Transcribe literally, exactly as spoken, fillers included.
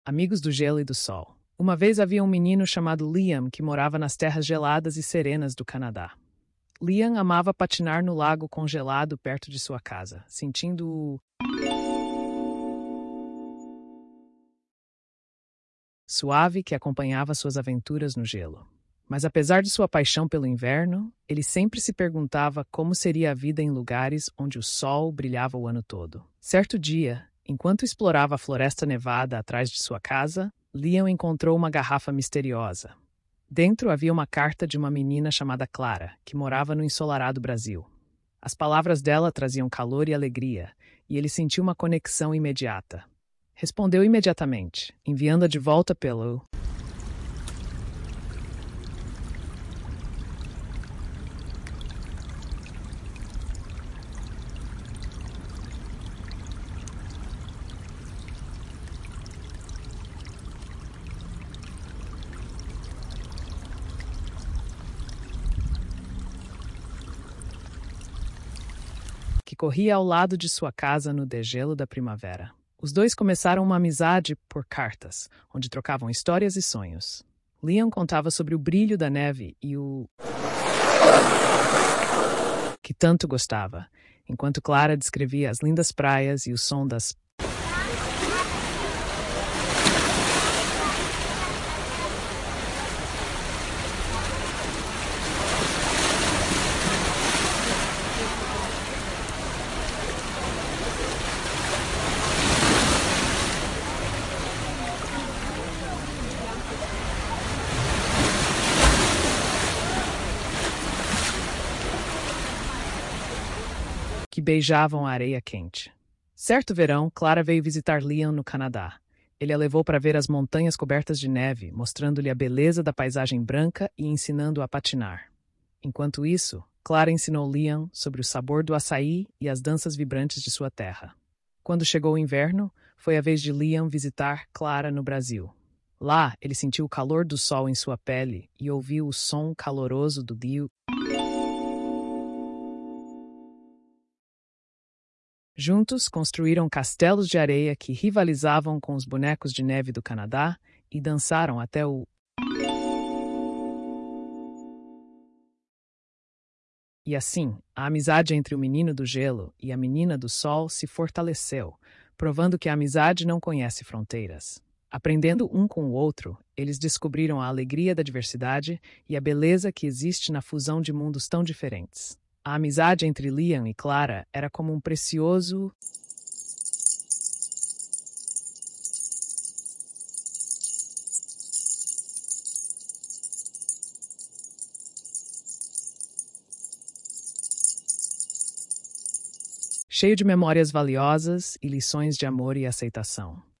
Amigos do gelo e do sol. Uma vez havia um menino chamado Liam que morava nas terras geladas e serenas do Canadá. Liam amava patinar no lago congelado perto de sua casa, sentindo o suave que acompanhava suas aventuras no gelo. Mas apesar de sua paixão pelo inverno, ele sempre se perguntava como seria a vida em lugares onde o sol brilhava o ano todo. Certo dia, enquanto explorava a floresta nevada atrás de sua casa, Liam encontrou uma garrafa misteriosa. Dentro havia uma carta de uma menina chamada Clara, que morava no ensolarado Brasil. As palavras dela traziam calor e alegria, e ele sentiu uma conexão imediata. Respondeu imediatamente, enviando-a de volta pelo que corria ao lado de sua casa no degelo da primavera. Os dois começaram uma amizade por cartas, onde trocavam histórias e sonhos. Liam contava sobre o brilho da neve e o que tanto gostava, enquanto Clara descrevia as lindas praias e o som das que beijavam a areia quente. Certo verão, Clara veio visitar Liam no Canadá. Ele a levou para ver as montanhas cobertas de neve, mostrando-lhe a beleza da paisagem branca e ensinando-a a patinar. Enquanto isso, Clara ensinou Liam sobre o sabor do açaí e as danças vibrantes de sua terra. Quando chegou o inverno, foi a vez de Liam visitar Clara no Brasil. Lá, ele sentiu o calor do sol em sua pele e ouviu o som caloroso do rio. Juntos, construíram castelos de areia que rivalizavam com os bonecos de neve do Canadá e dançaram até o E assim, a amizade entre o menino do gelo e a menina do sol se fortaleceu, provando que a amizade não conhece fronteiras. Aprendendo um com o outro, eles descobriram a alegria da diversidade e a beleza que existe na fusão de mundos tão diferentes. A amizade entre Liam e Clara era como um precioso cheio de memórias valiosas e lições de amor e aceitação.